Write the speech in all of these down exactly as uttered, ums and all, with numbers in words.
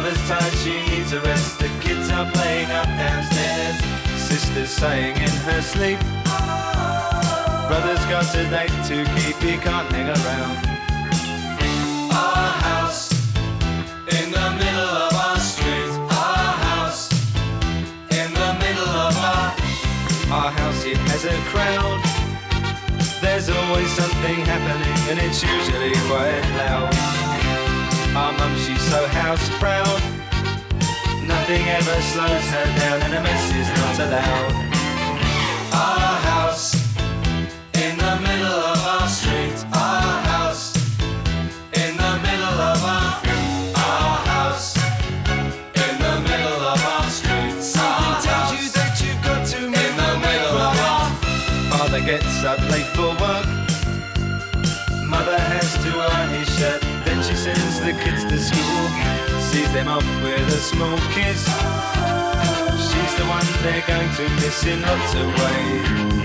Mother's tired, she needs a rest. The kids are playing up downstairs. Sister's sighing in her sleep. Brother's got a date to keep, he can't hang around. Our house in the middle of our street. Our house in the middle of our Our house, it has a crowd. There's always something happening and it's usually quite loud. Our mum, she's so house proud. Nothing ever slows her down and a mess is not allowed. Our house in the middle of our street. Our house in the middle of our Our house in the middle of our street. Something tells you that you've got to move in the middle of our Father gets up late for work. Mother has to iron his shirt. Then she sends the kids to school, sees them off with a small kiss. She's the one they're going to miss in lots of ways.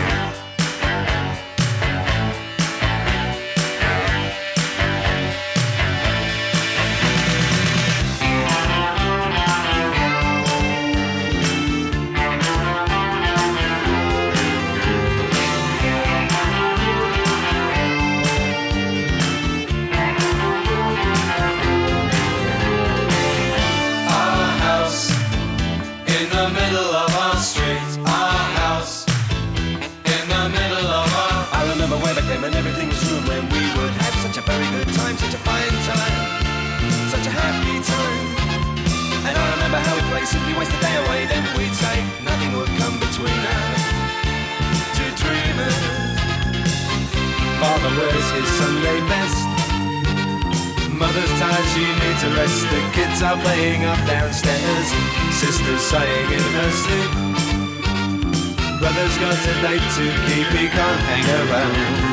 And everything was true when we would have such a very good time, such a fine time, such a happy time. And I remember how we'd play, simply waste the day away. Then we'd say nothing would come between us, two dreamers. Father wears his Sunday best. Mother's tired, she needs a rest. The kids are playing up downstairs. Sister's sighing in her sleep. Brother's got a date to keep, he can't hang around.